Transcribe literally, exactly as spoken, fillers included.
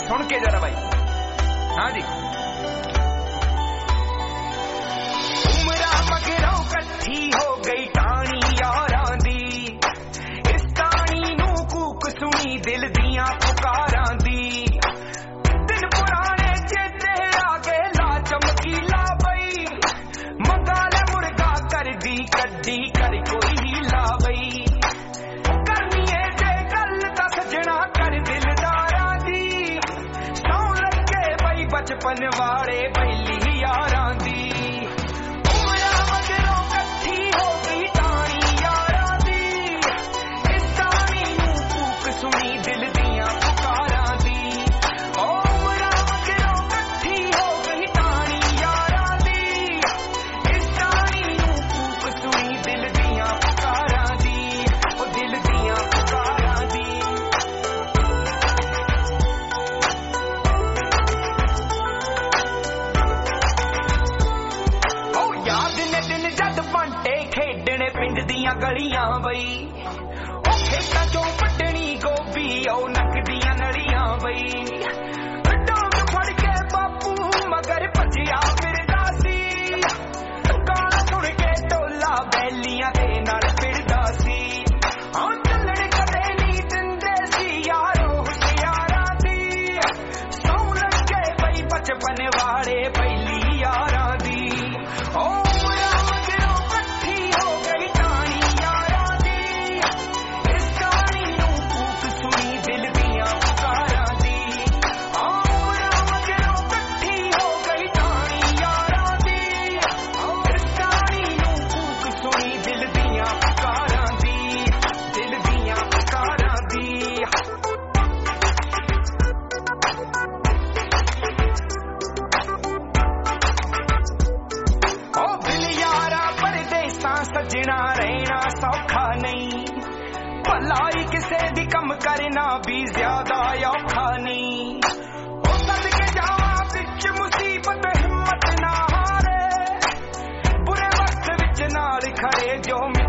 सुन के जरा भाई। हाँ जी। उमरा मगरों कट्ठी हो गई टाणी यारां दी, इस टाणी नू कूक सुनी दिल दियां पुकारां दी। दिन पुराने चेते आ गए ला चमकीला बई, मंगा ले मुर्गा कर दी कड्डी कर कोई हीला बई। करनी है जे गल तां सजना कर दिलदारां दी, सौ लगे बई बचपन वाले बैली यारां दी। उमरा मगरों कट्ठी हो गई टाणी यारां दी, इस टाणी नू कूक सुनी दिल दियां पुकारां दी। ओ उमरा मगरों कट्ठी हो गई टाणी यारां दी, इस टाणी नू कूक सुनी दिल दियां पुकारां दी, ओ दिल दियां पुकारां दी। ओ याद ने दिन जद बांटे खेडने पिंड दियां गलियां बई, ओ खेतां चों पटनी गोभी ओ नकदियां नलियां बई। डांग फड़ के बापू मगर भजिया फिरदा सी, गाना सुन के टोला बैलियां दे नाल फिरदा सी। हाँ चलण कदे नहीं दिंदे सी यारो हुशियारां दी, सौ लगे बई बचपन वाले बैली यारां दी। ओ उमरा मगरों कट्ठी हो गई टाणी यारां दी, इस टाणी नू कूक सुनी दिल दियां पुकारां दी। ओ उमरा मगरों कट्ठी हो गई टाणी यारां दी, इस टाणी नू कूक सुनी दिल दियां पुकारां दी, दिल दियां पुकारां दी। ओ बिल यारा परदेसां सजना रहना सौखा नहीं, भलाई किसे दी कम करना भी ज्यादा औखा नहीं। ओ सदके जावा विच मुसीबत हिम्मत ना हारे, बुरे वक्त विच नाल खड़े जो